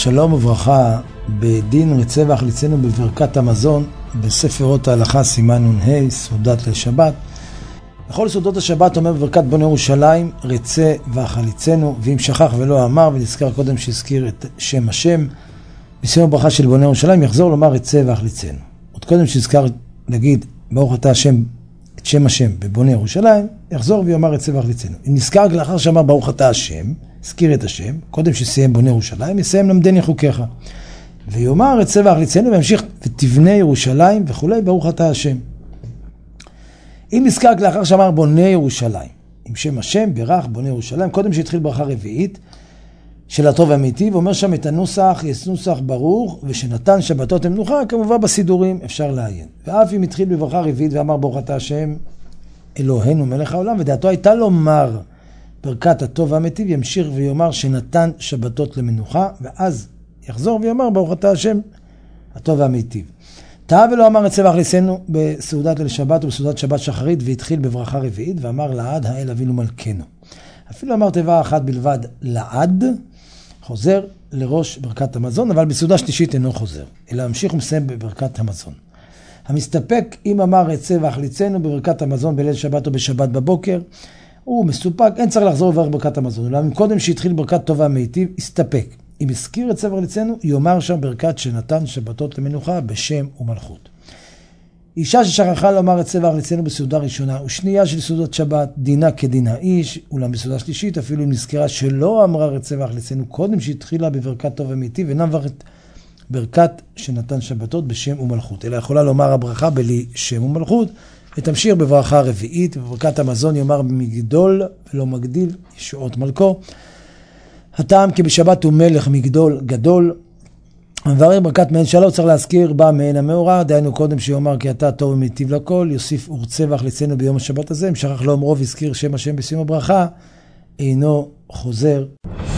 שלום וברכה, בדין רצה ואכליצנו בברכת המזון, בספר אות ההלכה סימן נ"ה, סעודת לשבת. בכל סעודות השבת אומר בברכת בונה ירושלים, רצה ואכליצנו, ואם שכח ולא אמר ונזכר קודם שהזכיר את שם השם, בסיום הברכה של בונה ירושלים יחזור לומר רצה ואכליצנו. עוד קודם שהזכר להגיד ברוך אתה השם, את שם השם בבונה ירושלים, יחזור ויאמר רצה ואכליצנו. אם נזכר לאחר שאמר ברוך אתה השם, הזכיר את השם, קודם שסיים בונה ירושלים, יסיים למדני חוקיך. ויאמר רצה ואכליצנו וימשיך ותבנה ירושלים וכולי, ברוך אתה השם. אם נזכר לאחר שאמר בונה ירושלים, עם שם השם, ברך בונה ירושלים, קודם שהתחיל ברכה רביעית של הטוב והאמיתי, ואומר שם את הנוסח, יש נוסח ברוך, ושנתן שבתות למנוחה, כמובן בסידורים אפשר לעיין. ואף אם התחיל בברכה רביעית ואמר ברוך אתה השם, אלוהינו מלך העולם, ודעתו הייתה לומר ברכת הטוב והאמיתי, ימשיך ויאמר שנתן שבתות למנוחה, ואז יחזור ויאמר ברוך אתה השם, הטוב והאמיתי. טעה ולא אמר רצה ואכליצנו בסעודת לשבת ובסעודת שבת שחרית, והתחיל בברכה רביעית ואמר לעד האל אבינו מלכנו. אפילו אמר תיבה אחת בלבד לעד, חוזר לראש ברכת המזון, אבל בסעודה שלישית אינו חוזר, אלא המשיך ומסיים בברכת המזון. המסתפק אם אמר רצה ואכליצנו בברכת המזון בליל שבת או בשבת בבוקר, הוא מסופק, אין צריך לחזור לברך ברכת המזון, אולם אם קודם שהתחיל ברכת טובה מיטיב, הסתפק. אם הזכיר רצה ואכליצנו, יאמר שם ברכת שנתן שבתות למנוחה בשם ומלכות. אישה ששכחה לומר רצה ואכליצנו בסעודה ראשונה ושנייה של סעודת שבת, דינה כדין האיש, אולם בסעודה שלישית, אפילו אם נזכרה שלא אמרה רצה ואכליצנו קודם שהתחילה בברכת טוב ומיטיב, אינה מברכת ברכת שנתן שבתות בשם ומלכות, אלא יכולה לומר הברכה בלי שם ומלכות, ותמשיך בברכה רביעית, בברכת המזון יאמר מגדול ולא מגדיל ישועות מלכו. הטעם כי בשבת הוא מלך מגדול גדול, המברר ברכת מעין שלום צריך להזכיר בה מעין המאורע, דהיינו קודם שיאמר כי אתה טוב ומיטיב לכל, יוסיף ורצה ואכליצנו ביום השבת הזה, אם שכח לא אומרו והזכיר שם השם בסיום הברכה, אינו חוזר.